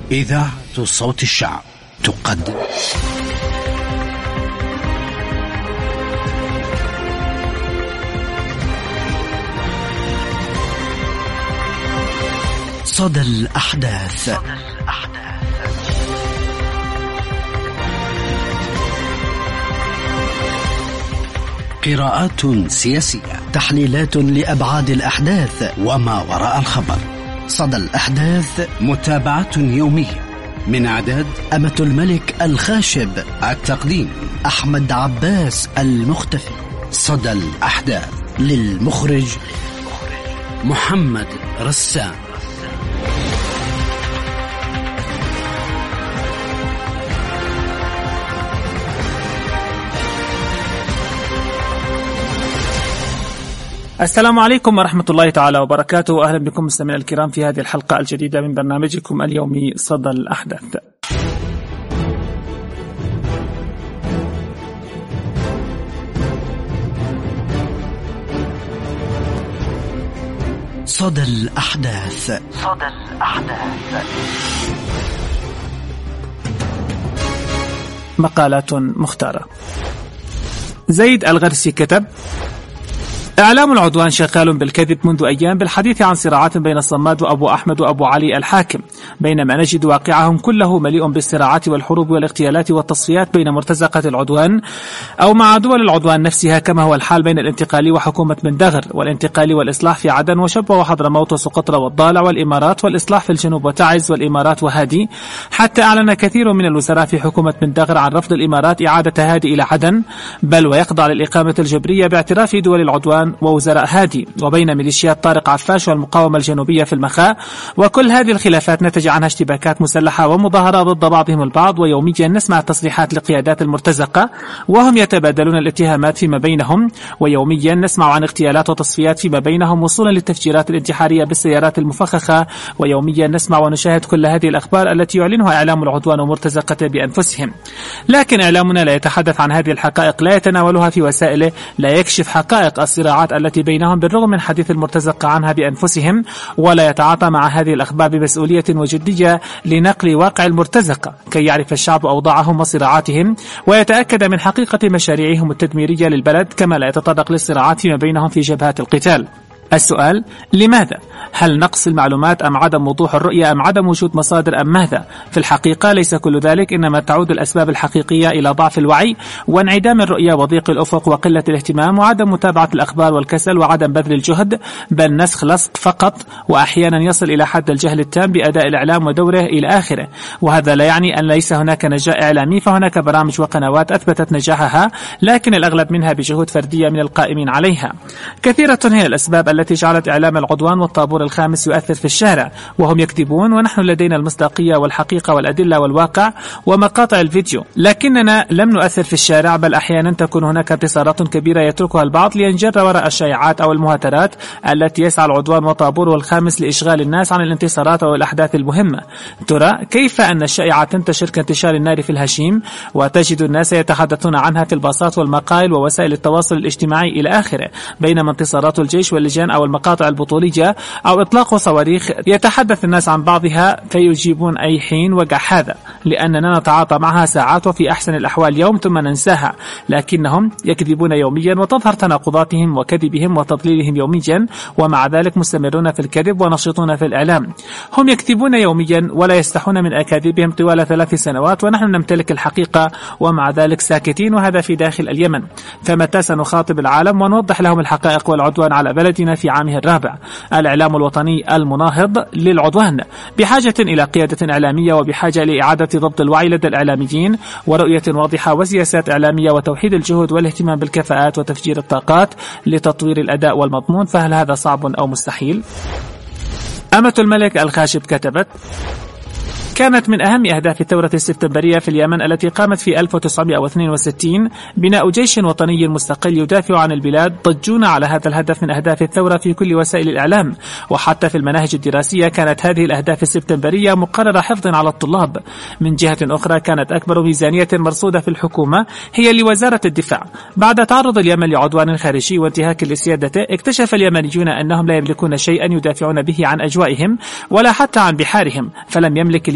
إذاعة صوت الشعب تقدم صدى الأحداث. قراءات سياسية، تحليلات لأبعاد الأحداث وما وراء الخبر. صدى الأحداث، متابعة يومية من إعداد أمة الملك الخاشب، التقديم أحمد عباس المختفي. صدى الأحداث للمخرج محمد رسام. السلام عليكم ورحمة الله تعالى وبركاته، وأهلا بكم مستمعينا الكرام في هذه الحلقة الجديدة من برنامجكم اليومي صدى الأحداث. صدى الأحداث. مقالات مختارة. زيد الغرسي كتب: إعلام العدوان شغال بالكذب منذ أيام بالحديث عن صراعات بين الصماد وأبو أحمد وأبو علي الحاكم، بينما نجد واقعهم كله مليء بالصراعات والحروب والاغتيالات والتصفيات بين مرتزقة العدوان أو مع دول العدوان نفسها، كما هو الحال بين الانتقالي وحكومة بن دغر، والانتقالي والإصلاح في عدن وشبوة وحضرموت وسقطرى والضالع، والإمارات والإصلاح في الجنوب وتعز والإمارات وهادي، حتى أعلن كثير من الوزراء في حكومة بن دغر عن رفض الإمارات إعادة هادي إلى عدن، بل ويخضع للإقامة الجبرية باعتراف دول العدوان ووزراء هادي، وبين ميليشيات طارق عفاش والمقاومة الجنوبية في المخاء. وكل هذه الخلافات نتج عنها اشتباكات مسلحة ومظاهرات ضد بعضهم البعض، ويوميا نسمع تصريحات لقيادات المرتزقة وهم يتبادلون الاتهامات فيما بينهم، ويوميا نسمع عن اغتيالات وتصفيات فيما بينهم وصولا للتفجيرات الانتحارية بالسيارات المفخخة، ويوميا نسمع ونشاهد كل هذه الأخبار التي يعلنها إعلام العدوان ومرتزقة بأنفسهم. لكن إعلامنا لا يتحدث عن هذه الحقائق، لا يتناولها في وسائله، لا يكشف حقائق الصراعات التي بينهم بالرغم من حديث المرتزقة عنها بأنفسهم، ولا يتعاطى مع هذه الأخبار بمسؤولية وجدية لنقل واقع المرتزقة كي يعرف الشعب أوضاعهم وصراعاتهم ويتأكد من حقيقة مشاريعهم التدميرية للبلد، كما لا يتطرق للصراعات فيما بينهم في جبهات القتال. السؤال: لماذا؟ هل نقص المعلومات أم عدم وضوح الرؤية أم عدم وجود مصادر أم ماذا؟ في الحقيقة ليس كل ذلك، إنما تعود الأسباب الحقيقية إلى ضعف الوعي وانعدام الرؤية وضيق الأفق وقلة الاهتمام وعدم متابعة الأخبار والكسل وعدم بذل الجهد، بل نسخ لصق فقط، وأحيانا يصل إلى حد الجهل التام بأداء الإعلام ودوره إلى آخره. وهذا لا يعني أن ليس هناك نجاح إعلامي، فهناك برامج وقنوات أثبتت نجاحها، لكن الأغلب منها بجهود فردية من القائمين عليها. كثيرة هي الأسباب التي جعلت إعلام العدوان والطابور الخامس يؤثر في الشارع، وهم يكذبون ونحن لدينا المصداقية والحقيقة والأدلة والواقع ومقاطع الفيديو، لكننا لم نؤثر في الشارع، بل أحيانا تكون هناك انتصارات كبيرة يتركها البعض لينجر وراء الشائعات أو المهاترات التي يسعى العدوان والطابور الخامس لإشغال الناس عن الانتصارات أو الأحداث المهمة. ترى كيف أن الشائعة تنتشر كانتشار النار في الهشيم، وتجد الناس يتحدثون عنها في الباصات والمقال ووسائل التواصل الاجتماعي إلى آخره، بينما انتصارات الجيش واللجان أو المقاطع البطولية أو إطلاق صواريخ يتحدث الناس عن بعضها فيجيبون أي حين وقع هذا، لأننا نتعاطى معها ساعات وفي أحسن الأحوال يوم ثم ننساها، لكنهم يكذبون يوميا وتظهر تناقضاتهم وكذبهم وتضليلهم يوميا، ومع ذلك مستمرون في الكذب ونشيطون في الإعلام. هم يكذبون يوميا ولا يستحون من أكاذيبهم طوال 3 سنوات، ونحن نمتلك الحقيقة ومع ذلك ساكتين، وهذا في داخل اليمن. فمتى سنخاطب العالم ونوضح لهم الحقائق والعدوان على بلدنا في عامه الرابع؟ الإعلام الوطني المناهض للعدوان بحاجة إلى قيادة إعلامية، وبحاجة لإعادة ضبط الوعي لدى الإعلاميين، ورؤية واضحة وسياسات إعلامية، وتوحيد الجهود والاهتمام بالكفاءات وتفجير الطاقات لتطوير الأداء والمضمون. فهل هذا صعب أو مستحيل؟ أمة الملك الخاشب كتبت: كانت من أهم أهداف الثورة السبتمبرية في اليمن التي قامت في 1962 بناء جيش وطني مستقل يدافع عن البلاد. ضجون على هذا الهدف من أهداف الثورة في كل وسائل الإعلام، وحتى في المناهج الدراسية كانت هذه الأهداف السبتمبرية مقررة حفظا على الطلاب. من جهة أخرى كانت أكبر ميزانية مرصودة في الحكومة هي لوزارة الدفاع. بعد تعرض اليمن لعدوان خارجي وانتهاك لسيادته، اكتشف اليمنيون أنهم لا يملكون شيئا يدافعون به عن أجوائهم ولا حتى عن بحارهم، فلم يملك اليمن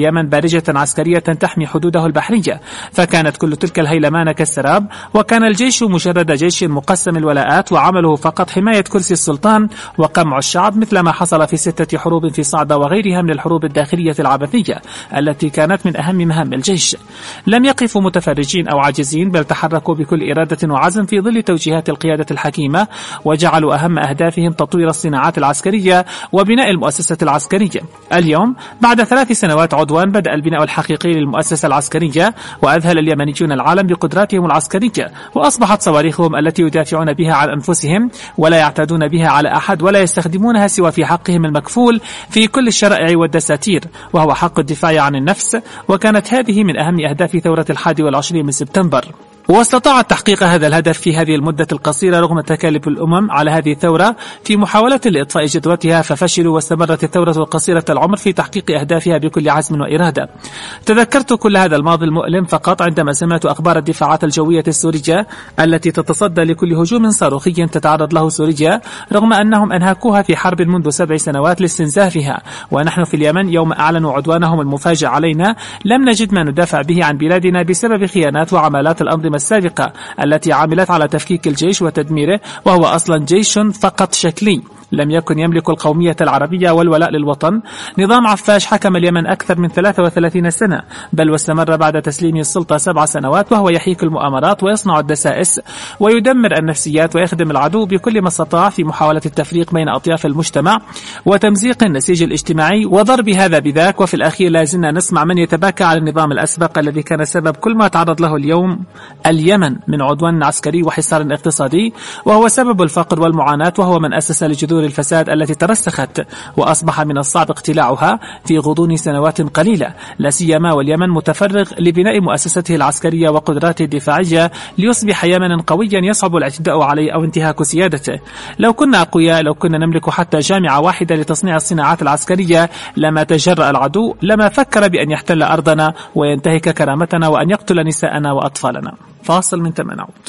اليمن بارجة عسكرية تحمي حدوده البحرية، فكانت كل تلك الهيلمان كالسراب، وكان الجيش مجرد جيش مقسم الولاءات وعمله فقط حماية كرسي السلطان وقمع الشعب، مثل ما حصل في 6 حروب في صعدة وغيرها من الحروب الداخلية العبثية التي كانت من أهم مهام الجيش. لم يقفوا متفرجين أو عاجزين، بل تحركوا بكل إرادة وعزم في ظل توجيهات القيادة الحكيمة، وجعلوا أهم أهدافهم تطوير الصناعات العسكرية وبناء المؤسسة العسكرية. اليوم بعد 3 سنوات عدوان بدأ البناء الحقيقي للمؤسسة العسكرية، وأذهل اليمنيون العالم بقدراتهم العسكرية، وأصبحت صواريخهم التي يدافعون بها عن أنفسهم ولا يعتادون بها على أحد ولا يستخدمونها سوى في حقهم المكفول في كل الشرائع والدساتير، وهو حق الدفاع عن النفس. وكانت هذه من أهم أهداف ثورة 21 من سبتمبر، واستطاعت تحقيق هذا الهدف في هذه المدة القصيرة رغم تكاليف الأمم على هذه الثورة في محاولة لإطفاء جدوتها، ففشلوا، واستمرت الثورة القصيرة العمر في تحقيق أهدافها بكل عزم وإرادة. تذكرت كل هذا الماضي المؤلم فقط عندما سمعت أخبار الدفاعات الجوية السورية التي تتصدى لكل هجوم صاروخي تتعرض له سوريا، رغم أنهم أنهكوها في حرب منذ 7 سنوات لاستنزافها، ونحن في اليمن يوم أعلنوا عدوانهم المفاجئ علينا لم نجد ما ندافع به عن بلادنا بسبب خيانات وعملات الأنظمة السابقة التي عملت على تفكيك الجيش وتدميره، وهو أصلا جيش فقط شكلي لم يكن يملك القومية العربية والولاء للوطن. نظام عفاش حكم اليمن أكثر من 33 سنة، بل واستمر بعد تسليمه السلطة 7 سنوات، وهو يحيك المؤامرات ويصنع الدسائس ويدمر النفسيات ويخدم العدو بكل ما استطاع في محاولة التفريق بين أطياف المجتمع وتمزيق النسيج الاجتماعي وضرب هذا بذاك. وفي الأخير لا زلنا نسمع من يتباكى على النظام الأسبق الذي كان سبب كل ما تعرض له اليوم اليمن من عدوان عسكري وحصار اقتصادي، وهو سبب الفقر والمعاناة، وهو من أسس لجذور الفساد التي ترسخت وأصبح من الصعب اقتلاعها في غضون سنوات قليلة، لا سيما واليمن متفرغ لبناء مؤسسته العسكرية وقدراته الدفاعية ليصبح يمنا قويا يصعب الاعتداء عليه أو انتهاك سيادته. لو كنا أقوياء، لو كنا نملك حتى جامعة واحدة لتصنيع الصناعات العسكرية، لما تجرأ العدو، لما فكر بأن يحتل أرضنا وينتهك كرامتنا وأن يقتل نساءنا وأطفالنا. فاصل من ثم نعود.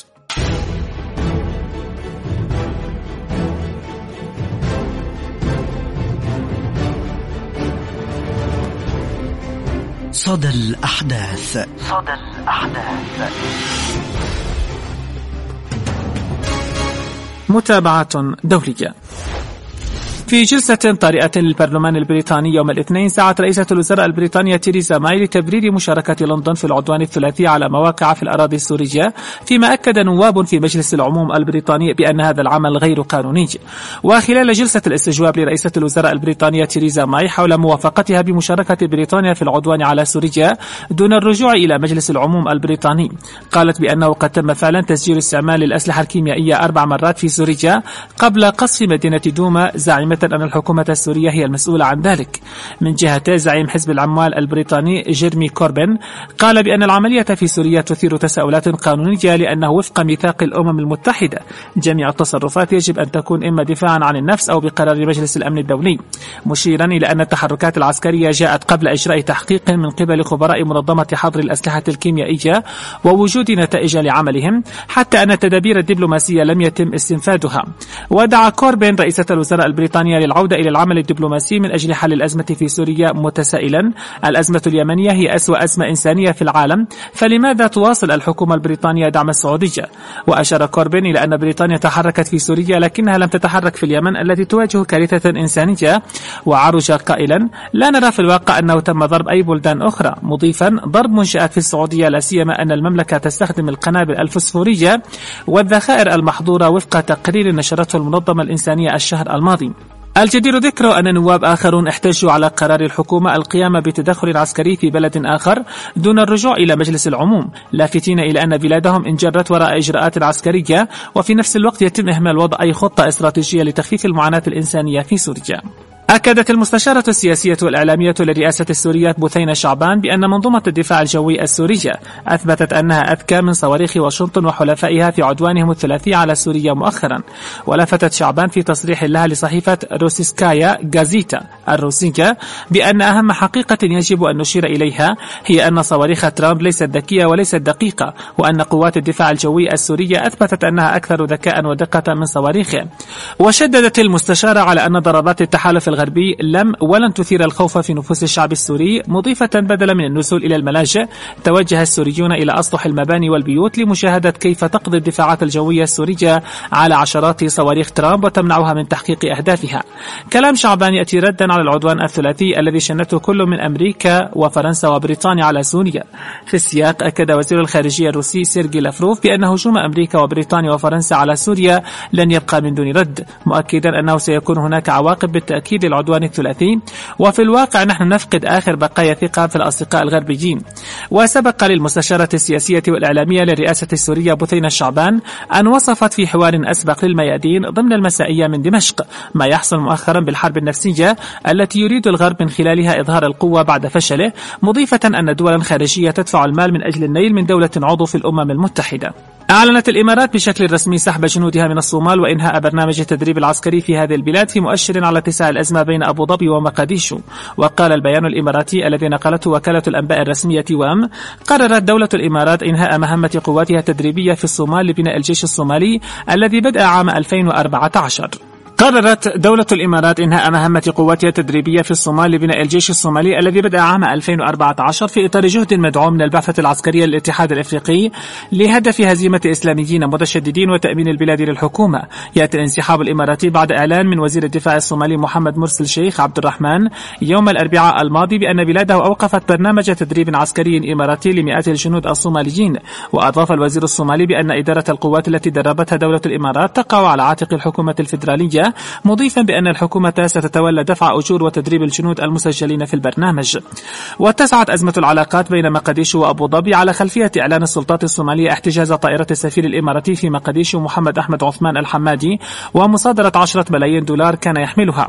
صدى الأحداث. متابعة دورية. في جلسة طارئة للبرلمان البريطاني يوم الاثنين، سعت رئيسة الوزراء البريطانية تيريزا ماي لتبرير مشاركة لندن في العدوان الثلاثي على مواقع في الأراضي السورية، فيما أكد نواب في مجلس العموم البريطاني بأن هذا العمل غير قانوني. وخلال جلسة الاستجواب لرئيسة الوزراء البريطانية تيريزا ماي حول موافقتها بمشاركة بريطانيا في العدوان على سوريا دون الرجوع إلى مجلس العموم البريطاني، قالت بأنه قد تم فعلا تسجيل استعمال الأسلحة الكيميائية 4 مرات في سوريا قبل قصف مدينة دوما، زاعمة أن الحكومة السورية هي المسؤولة عن ذلك. من جهته، زعيم حزب العمال البريطاني جيرمي كوربين قال بأن العملية في سوريا تثير تساؤلات قانونية، لأنه وفق ميثاق الأمم المتحدة جميع التصرفات يجب أن تكون إما دفاعا عن النفس أو بقرار مجلس الأمن الدولي، مشيرا إلى أن التحركات العسكرية جاءت قبل إجراء تحقيق من قبل خبراء منظمة حظر الأسلحة الكيميائية ووجود نتائج لعملهم، حتى أن التدابير الدبلوماسية لم يتم استنفادها. ودعا كوربين رئيسة الوزراء البريطانية للعودة إلى العمل الدبلوماسي من أجل حل الأزمة في سوريا، متسائلا: الأزمة اليمنية هي أسوأ أزمة إنسانية في العالم، فلماذا تواصل الحكومة البريطانية دعم السعودية؟ وأشار كوربين إلى أن بريطانيا تحركت في سوريا لكنها لم تتحرك في اليمن التي تواجه كارثة إنسانية، وعرج قائلا: لا نرى في الواقع أنه تم ضرب أي بلدان أخرى، مضيفا: ضرب منشآت في السعودية، لا سيما أن المملكة تستخدم القنابل الفسفورية والذخائر المحظورة وفق تقرير نشرته المنظمة الإنسانية الشهر الماضي. الجدير ذكر أن نواب آخرون احتجوا على قرار الحكومة القيام بتدخل عسكري في بلد آخر دون الرجوع إلى مجلس العموم، لافتين إلى أن بلادهم انجرت وراء إجراءات عسكرية، وفي نفس الوقت يتم إهمال وضع أي خطة استراتيجية لتخفيف المعاناة الإنسانية في سوريا. أكدت المستشارة السياسية والإعلامية لرئاسة السورية بثينة شعبان بأن منظومة الدفاع الجوي السورية أثبتت أنها أذكى من صواريخ واشنطن وحلفائها في عدوانهم الثلاثي على سوريا مؤخرا. ولفتت شعبان في تصريح لها لصحيفة روسيسكايا غازيتا الروسية بأن أهم حقيقة يجب أن نشير إليها هي أن صواريخ ترامب ليست ذكية وليست دقيقة، وأن قوات الدفاع الجوي السورية أثبتت أنها أكثر ذكاء ودقة من صواريخه. وشددت المستشارة على أن ضربات التحالف الغربي لم ولن تثير الخوف في نفوس الشعب السوري، مضيفة بدلا من النزول إلى الملاجئ توجه السوريون إلى أسطح المباني والبيوت لمشاهدة كيف تقضي الدفاعات الجوية السورية على عشرات صواريخ ترامب وتمنعها من تحقيق أهدافها. كلام شعبان يأتي ردا على العدوان الثلاثي الذي شنته كل من أمريكا وفرنسا وبريطانيا على سوريا. في السياق أكد وزير الخارجية الروسي سيرجي لافروف بأن هجوم أمريكا وبريطانيا وفرنسا على سوريا لن يبقى من دون رد، مؤكدا أنه سيكون هناك عواقب بالتأكيد للعدوان الثلاثي، وفي الواقع نحن نفقد آخر بقايا ثقة في الأصدقاء الغربيين. وسبق للمستشارة السياسية والإعلامية للرئاسة السورية بثينة شعبان أن وصفت في حوار أسبق للميادين ضمن المسائية من دمشق ما يحصل مؤخرا بالحرب النفسية التي يريد الغرب من خلالها إظهار القوة بعد فشله، مضيفة أن دولا خارجية تدفع المال من أجل النيل من دولة عضو في الأمم المتحدة. أعلنت الإمارات بشكل رسمي سحب جنودها من الصومال وإنهاء برنامج التدريب العسكري في هذه البلاد، في مؤشر على اتساع الأزمة بين أبو ظبي ومقديشو. وقال البيان الإماراتي الذي نقلته وكالة الأنباء الرسمية وام: قررت دولة الإمارات إنهاء مهمة قواتها التدريبية في الصومال لبناء الجيش الصومالي الذي بدأ عام 2014. قررت دولة الإمارات إنهاء مهمة قواتها التدريبية في الصومال لبناء الجيش الصومالي الذي بدأ عام 2014 في إطار جهد مدعوم من البعثة العسكرية للاتحاد الإفريقي لهدف هزيمة إسلاميين متشددين وتأمين البلاد للحكومة. يأتي الانسحاب الإماراتي بعد إعلان من وزير الدفاع الصومالي محمد مرسل شيخ عبد الرحمن يوم الأربعاء الماضي بأن بلاده أوقفت برنامج تدريب عسكري إماراتي لمئات الجنود الصوماليين. وأضاف الوزير الصومالي بأن إدارة القوات التي دربتها دولة الإمارات تقع على عاتق الحكومة الفيدرالية، مضيفا بأن الحكومة ستتولى دفع أجور وتدريب الجنود المسجلين في البرنامج. واتسعت أزمة العلاقات بين مقديشو وأبو ظبي على خلفية إعلان السلطات الصومالية احتجاز طائرة السفير الإماراتي في مقديشو محمد أحمد عثمان الحمادي ومصادرة 10 ملايين دولار كان يحملها.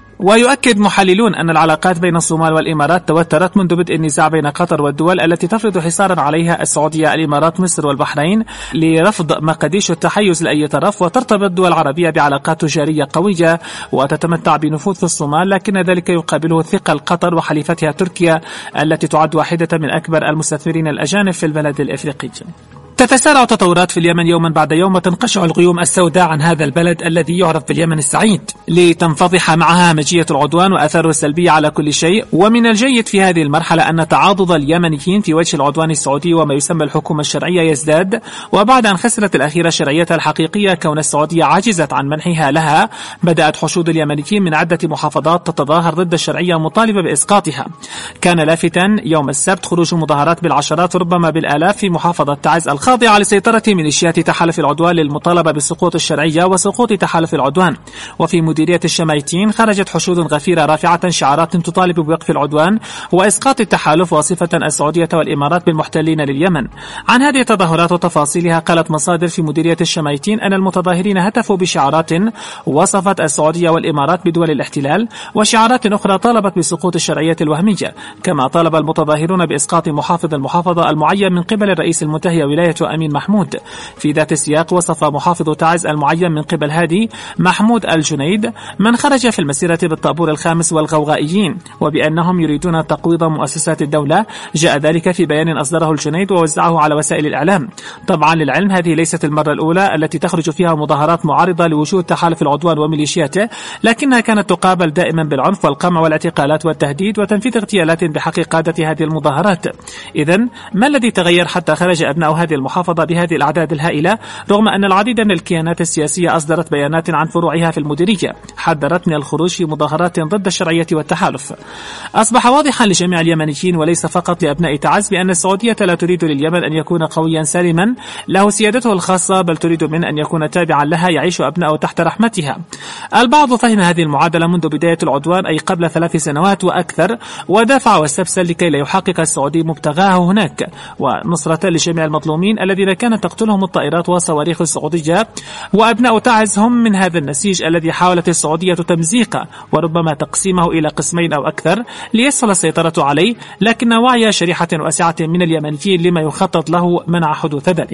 ويؤكد محللون أن العلاقات بين الصومال والإمارات توترت منذ بدء النزاع بين قطر والدول التي تفرض حصارا عليها السعودية الإمارات مصر والبحرين لرفض مقديشو التحيز لأي طرف، وترتبط دول عربية بعلاقات تجارية قوية وتتمتع بنفوذ في الصومال، لكن ذلك يقابله ثقل قطر وحليفتها تركيا التي تعد واحدة من أكبر المستثمرين الأجانب في البلد الإفريقي. تتسارع تطورات في اليمن يوما بعد يوم، وتنقشع الغيوم السوداء عن هذا البلد الذي يعرف باليمن السعيد لتنفضح معها همجية العدوان وآثاره السلبية على كل شيء. ومن الجيد في هذه المرحلة أن تعاضد اليمنيين في وجه العدوان السعودي وما يسمى الحكومة الشرعية يزداد، وبعد أن خسرت الأخيرة شرعيتها الحقيقية كون السعودية عجزت عن منحها لها، بدأت حشود اليمنيين من عدة محافظات تتظاهر ضد الشرعية مطالبة بإسقاطها. كان لافتا يوم السبت خروج مظاهرات بالعشرات ربما بالآلاف في محافظة تعز خاضعة لسيطرة ميليشيات تحالف العدوان للمطالبة بسقوط الشرعية وسقوط تحالف العدوان. وفي مديرية الشمايتين خرجت حشود غفيرة رافعة شعارات تطالب بوقف العدوان وإسقاط التحالف، واصفة السعودية والإمارات بالمحتلين لليمن. عن هذه التظاهرات وتفاصيلها قالت مصادر في مديرية الشمايتين أن المتظاهرين هتفوا بشعارات وصفت السعودية والإمارات بدول الاحتلال، وشعارات أخرى طالبت بسقوط الشرعية الوهمية. كما طالب المتظاهرون بإسقاط محافظ المحافظة المعين من قبل الرئيس المنتهي ولاية أمين محمود. في ذات السياق وصف محافظ تعز المعين من قبل هادي محمود الجنيد من خرج في المسيرة بالطابور الخامس والغوغائيين وبأنهم يريدون تقويض مؤسسات الدولة. جاء ذلك في بيان أصدره الجنيد ووزعه على وسائل الإعلام. طبعا للعلم هذه ليست المرة الأولى التي تخرج فيها مظاهرات معارضة لوجود تحالف العدوان وميليشياته، لكنها كانت تقابل دائما بالعنف والقمع والاعتقالات والتهديد وتنفيذ اغتيالات بحق قادة هذه المظاهرات. إذن ما الذي تغير حتى خرج أبناء هذه المحافظة بهذه الأعداد الهائلة، رغم أن العديد من الكيانات السياسية أصدرت بيانات عن فروعها في المديرية حذرت من الخروج في مظاهرات ضد الشرعية والتحالف؟ أصبح واضحا لجميع اليمنيين وليس فقط لأبناء تعز بأن السعودية لا تريد لليمن أن يكون قويا سالما له سيادته الخاصة، بل تريد منه أن يكون تابعا لها يعيش أبناءه تحت رحمتها. البعض فهم هذه المعادلة منذ بداية العدوان أي قبل 3 سنوات وأكثر، ودافع واستبسل لكي لا يحقق السعودي مبتغاه هناك، ونصرة لجميع المظلومين الذين كانت تقتلهم الطائرات والصواريخ السعودية. وأبناء تعز هم من هذا النسيج الذي حاولت السعودية تمزيقه وربما تقسيمه إلى قسمين أو أكثر ليسهل السيطرة عليه، لكن وعي شريحة واسعة من اليمنيين لما يخطط له منع حدوث ذلك.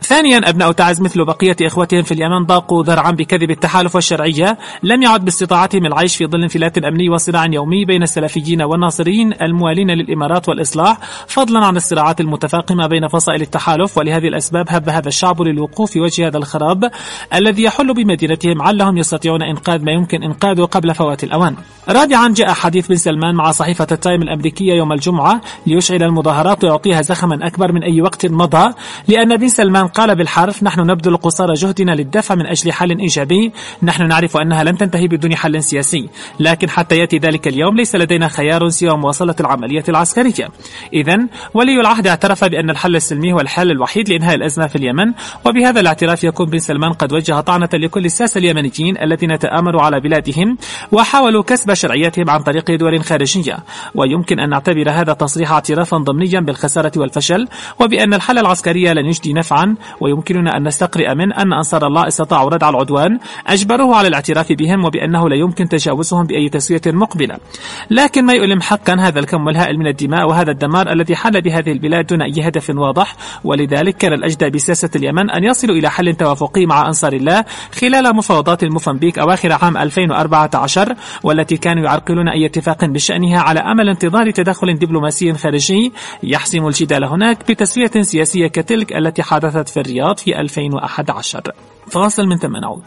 ثانيا، أبناء تعز مثل بقية إخوتهم في اليمن ضاقوا ذرعا بكذب التحالف والشرعية، لم يعد باستطاعتهم العيش في ظل انفلات أمني وصراع يومي بين السلفيين والناصريين الموالين للإمارات والإصلاح، فضلا عن الصراعات المتفاقمة بين فصائل التحالف. ولهذه الأسباب هب هذا الشعب للوقوف في وجه هذا الخراب الذي يحل بمدينتهم، علهم يستطيعون إنقاذ ما يمكن إنقاذه قبل فوات الأوان. رابعا، جاء حديث بن سلمان مع صحيفة التايم الأمريكية يوم الجمعة ليشعل المظاهرات ويعطيها زخما أكبر من أي وقت مضى، لأن بن سلمان قال بالحرف: نحن نبذل قصارى جهدنا للدفع من أجل حل إيجابي، نحن نعرف أنها لن تنتهي بدون حل سياسي، لكن حتى يأتي ذلك اليوم ليس لدينا خيار سوى مواصلة العملية العسكرية. إذن ولي العهد اعترف بأن الحل السلمي هو الحل الوحيد لإنهاء الأزمة في اليمن، وبهذا الاعتراف يكون بن سلمان قد وجه طعنة لكل الساسة اليمنيين الذين تآمروا على بلادهم وحاولوا كسب شرعيتهم عن طريق دول خارجية. ويمكن أن نعتبر هذا تصريح اعترافا ضمنيا بالخسارة والفشل، وبأن الحل العسكري لن يجدي نفعا، ويمكننا أن نستقرئ من أن أنصار الله استطاعوا ردع العدوان أجبروه على الاعتراف بهم، وبأنه لا يمكن تجاوزهم بأي تسوية مقبلة. لكن ما يؤلم حقا هذا الكم الهائل من الدماء وهذا الدمار الذي حل بهذه البلاد دون أي هدف واضح، ولذلك كان الأجدى بسياسة اليمن أن يصلوا إلى حل توافقي مع أنصار الله خلال مفاوضات الموزمبيق أواخر عام 2014، والتي كانوا يعرقلون أي اتفاق بشأنها على أمل انتظار تدخل دبلوماسي خارجي يحسم الجدال هناك بتسوية سياسية كتلك التي حدثت في الرياض في 2011. فاصل من ثم نعود.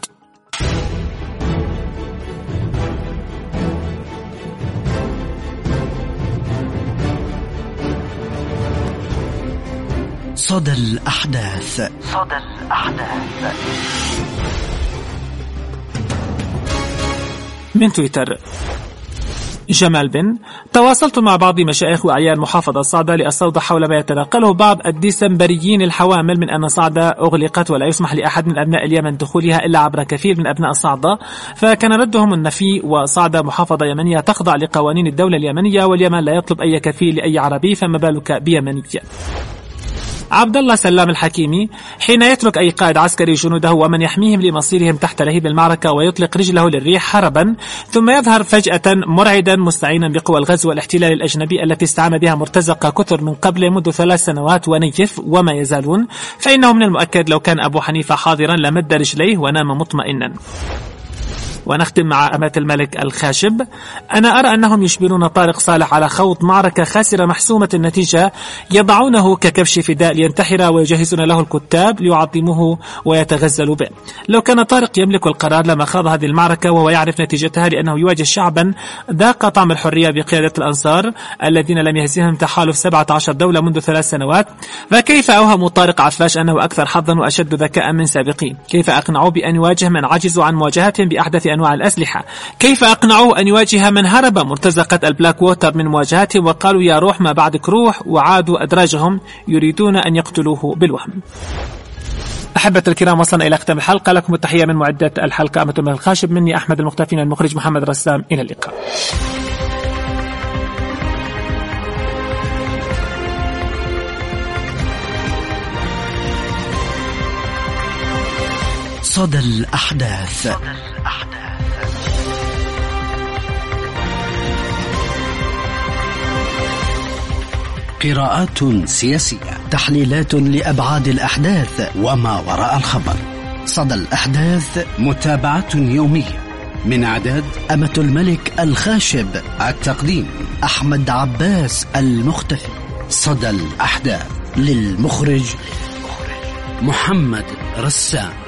صدى الأحداث. من تويتر: جمال بن: تواصلت مع بعض مشايخ وأعيان محافظة صعدة لأستوضح حول ما يتناقله بعض الديسمبريين الحوامل من أن صعدة أغلقت ولا يسمح لأحد من أبناء اليمن دخولها إلا عبر كفيل من أبناء صعدة، فكان ردهم النفي، وصعدة محافظة يمنية تخضع لقوانين الدولة اليمنية، واليمن لا يطلب أي كفيل لأي عربي، فما بالك بيمني. عبد الله سلام الحكيمي: حين يترك أي قائد عسكري جنوده ومن يحميهم لمصيرهم تحت لهيب المعركة ويطلق رجله للريح هربا، ثم يظهر فجأة مرعدا مستعينا بقوى الغزو والاحتلال الأجنبي التي استعان بها مرتزقة كثر من قبل منذ 3 سنوات ونيف وما يزالون، فإنه من المؤكد لو كان أبو حنيفة حاضرا لمد رجليه ونام مطمئنا. ونختم مع أمة الملك الخاشب: أنا أرى أنهم يجبرون طارق صالح على خوض معركة خاسرة محسومة النتيجة، يضعونه ككبش فداء لينتحر ويجهزون له الكتاب ليعظموه ويتغزلوا به. لو كان طارق يملك القرار لما خاض هذه المعركة وهو يعرف نتيجتها، لأنه يواجه شعبا ذاق طعم الحرية بقيادة الأنصار الذين لم يهزمهم تحالف 17 دولة منذ 3 سنوات. فكيف أوهموا طارق عفاش أنه أكثر حظا وأشد ذكاء من سابقين؟ كيف أقنعوا بأن يواجه من عجزوا عن مواجهتهم بأحدث أنواع الأسلحة؟ كيف أقنعوه أن يواجه من هرب مرتزقة البلاك ووتر من مواجهتهم وقالوا يا روح ما بعدك روح، وعادوا أدراجهم يريدون أن يقتلوه بالوهم؟ أحبة الكرام، وصلنا إلى ختام الحلقة. لكم التحية من معدة الحلقة أمة الملك الخاشب، مني أحمد المختفين، المخرج محمد رسام. إلى اللقاء. صدى الأحداث. قراءات سياسية، تحليلات لأبعاد الأحداث وما وراء الخبر. صدى الأحداث، متابعة يومية. من إعداد أمة الملك الخاشب، التقديم أحمد عباس المختفي. صدى الأحداث، للمخرج محمد رسام.